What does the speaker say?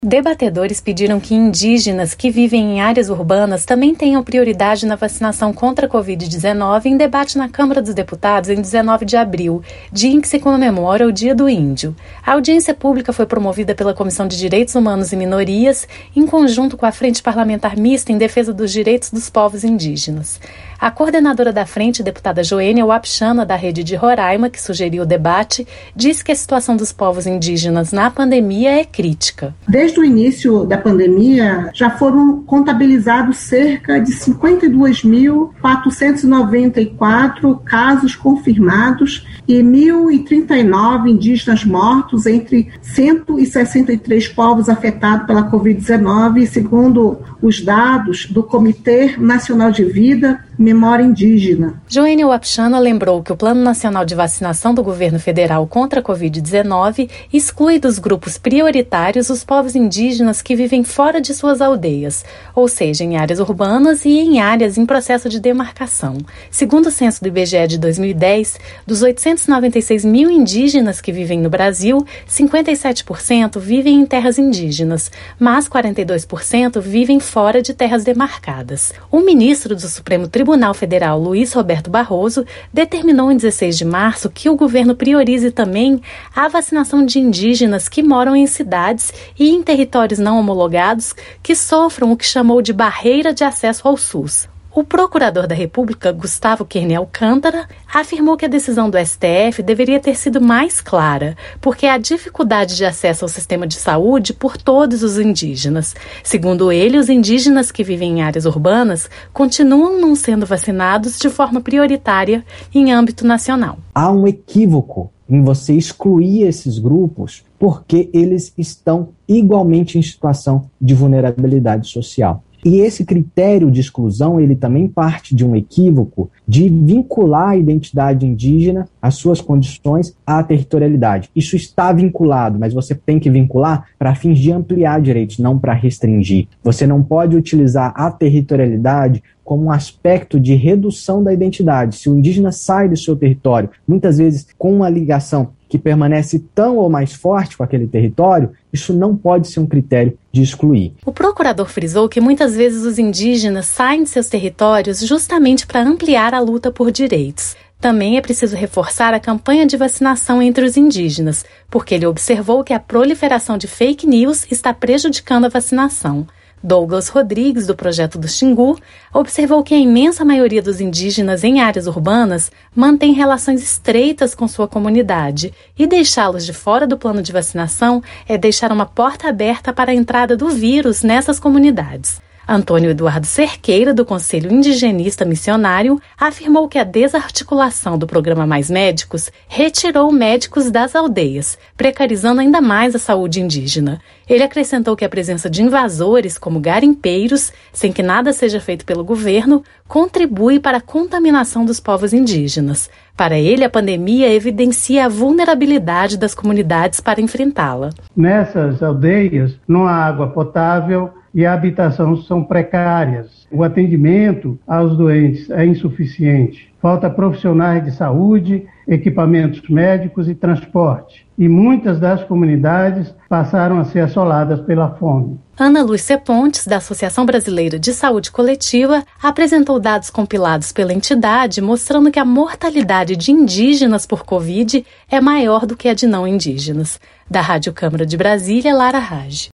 Debatedores pediram que indígenas que vivem em áreas urbanas também tenham prioridade na vacinação contra a Covid-19 em debate na Câmara dos Deputados em 19 de abril, dia em que se comemora o Dia do Índio. A audiência pública foi promovida pela Comissão de Direitos Humanos e Minorias, em conjunto com a Frente Parlamentar Mista em Defesa dos Direitos dos Povos Indígenas. A coordenadora da frente, deputada Joênia Wapchana, da Rede de Roraima, que sugeriu o debate, disse que a situação dos povos indígenas na pandemia é crítica. Desde o início da pandemia, já foram contabilizados cerca de 52.494 casos confirmados e 1.039 indígenas mortos entre 163 povos afetados pela Covid-19, segundo os dados do Comitê Nacional de Vida, Memória Indígena. Joênia Wapchana lembrou que o Plano Nacional de Vacinação do Governo Federal contra a Covid-19 exclui dos grupos prioritários os povos indígenas que vivem fora de suas aldeias, ou seja, em áreas urbanas e em áreas em processo de demarcação. Segundo o censo do IBGE de 2010, dos 896 mil indígenas que vivem no Brasil, 57% vivem em terras indígenas, mas 42% vivem fora de terras demarcadas. O ministro do Supremo Tribunal Federal, Luiz Roberto Barroso, determinou em 16 de março que o governo priorize também a vacinação de indígenas que moram em cidades e em territórios não homologados que sofram o que chamou de barreira de acesso ao SUS. O procurador da República, Gustavo Querni Alcântara, afirmou que a decisão do STF deveria ter sido mais clara, porque há dificuldade de acesso ao sistema de saúde por todos os indígenas. Segundo ele, os indígenas que vivem em áreas urbanas continuam não sendo vacinados de forma prioritária em âmbito nacional. Há um equívoco em você excluir esses grupos porque eles estão igualmente em situação de vulnerabilidade social. E esse critério de exclusão, ele também parte de um equívoco de vincular a identidade indígena, as suas condições, à territorialidade. Isso está vinculado, mas você tem que vincular para fins de ampliar direitos, não para restringir. Você não pode utilizar a territorialidade como um aspecto de redução da identidade. Se o indígena sai do seu território, muitas vezes com uma ligação que permanece tão ou mais forte com aquele território, isso não pode ser um critério de excluir. O procurador frisou que muitas vezes os indígenas saem de seus territórios justamente para ampliar a luta por direitos. Também é preciso reforçar a campanha de vacinação entre os indígenas, porque ele observou que a proliferação de fake news está prejudicando a vacinação. Douglas Rodrigues, do Projeto do Xingu, observou que a imensa maioria dos indígenas em áreas urbanas mantém relações estreitas com sua comunidade e deixá-los de fora do plano de vacinação é deixar uma porta aberta para a entrada do vírus nessas comunidades. Antônio Eduardo Cerqueira, do Conselho Indigenista Missionário, afirmou que a desarticulação do programa Mais Médicos retirou médicos das aldeias, precarizando ainda mais a saúde indígena. Ele acrescentou que a presença de invasores, como garimpeiros, sem que nada seja feito pelo governo, contribui para a contaminação dos povos indígenas. Para ele, a pandemia evidencia a vulnerabilidade das comunidades para enfrentá-la. Nessas aldeias não há água potável e a habitação são precárias. O atendimento aos doentes é insuficiente. Falta profissionais de saúde, equipamentos médicos e transporte. E muitas das comunidades passaram a ser assoladas pela fome. Ana Lúcia Pontes, da Associação Brasileira de Saúde Coletiva, apresentou dados compilados pela entidade mostrando que a mortalidade de indígenas por Covid é maior do que a de não indígenas. Da Rádio Câmara de Brasília, Lara Raj.